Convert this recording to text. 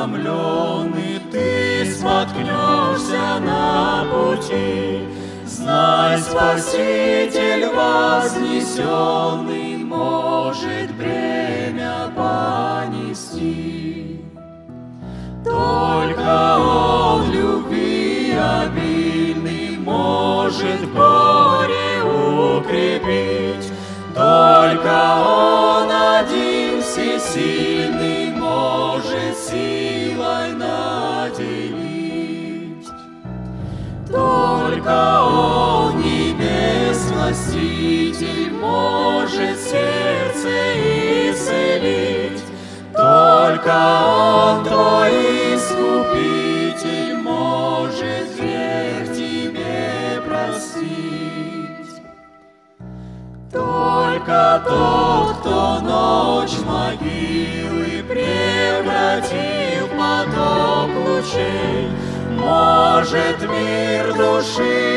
утомленный, ты споткнешься на пути. Знай, Спаситель вознесенный может бремя понести. Только Он любви обильный может горе укрепить. Только Он один всесильный может силой наделить. Только Он, небес властитель, может сердце исцелить. Только Он, твой искупитель, может грех тебе простить. Только тот, кто ночь могилы превратил в поток лучей, может мир души